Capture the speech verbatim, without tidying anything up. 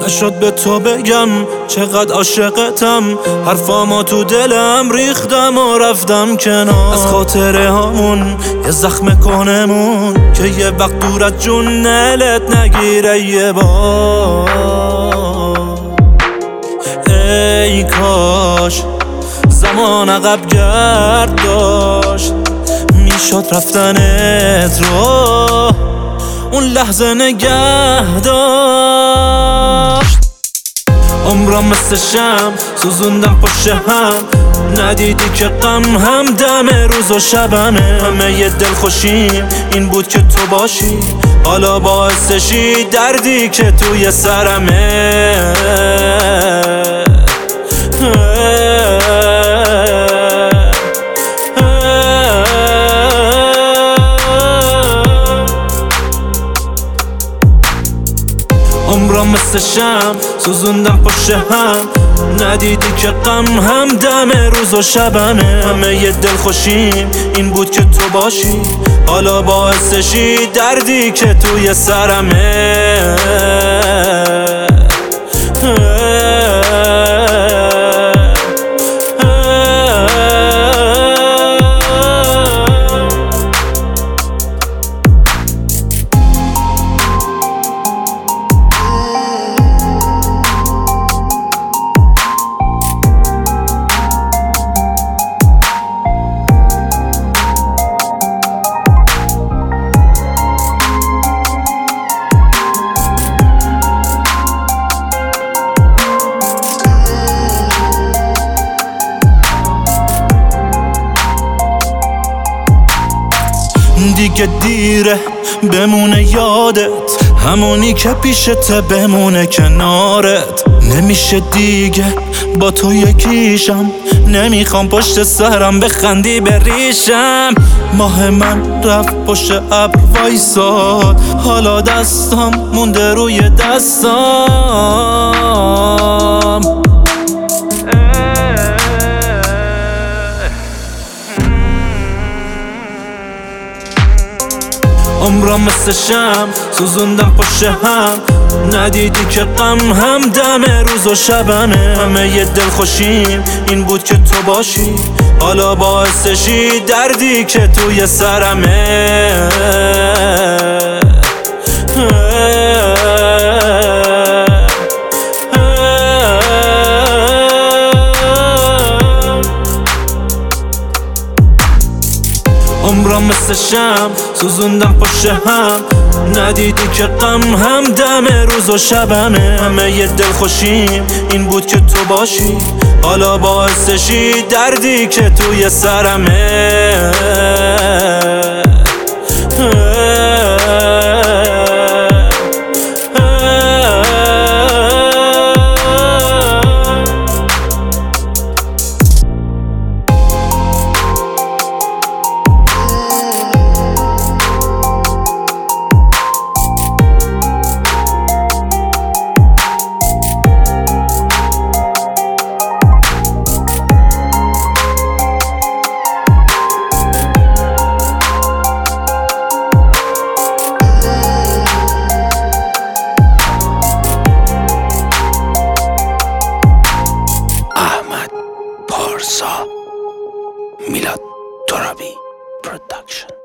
نشد به تو بگم چقدر عاشقتم، حرفامو تو دلم ریختم و رفتم کنار. از خاطره هامون یه زخم کنمون که یه وقت دور از جون نلت نگیره یه بار. ای کاش زمان عقب گرد داشت، میشد رفتنت رو اون لحظه نگه داشت. عمرم مثل شم سوزوندم پشت هم، ندیدی که غم هم دم روز و شبمه. همه یه دل خوشیم این بود که تو باشی، حالا باعثشی دردی که توی سرمه. عمرم مثل شم سوزوندم پشت هم، ندیدی که غم هم دم روز و شبمه. همه یه دل خوشیم این بود که تو باشی، حالا باعثشی دردی که توی سرمه. دیگه دیره بمونه یادت، همونی که پیشته بمونه کنارت. نمیشه دیگه با تو یکیشم، نمیخوام پشت سرم بخندی به ریشم. ماه من رفت پشت ابر وایساد، حالا دستم مونده روی دستام. عمرم مثل شم سوزوندم پشت هم، ندیدی که غم هم دم روز و شبمه. همه یه دل خوشیم این بود که تو باشی، حالا باعثشی دردی که توی سرمه. عمرم مثل شم سوزوندم پشت هم، ندیدی که غم هم دم روز و شبمه. همه یه دل خوشیم این بود که تو باشی، حالا باعثشی دردی که توی سرمه. پارسا میلاد ترابی پروداکشن.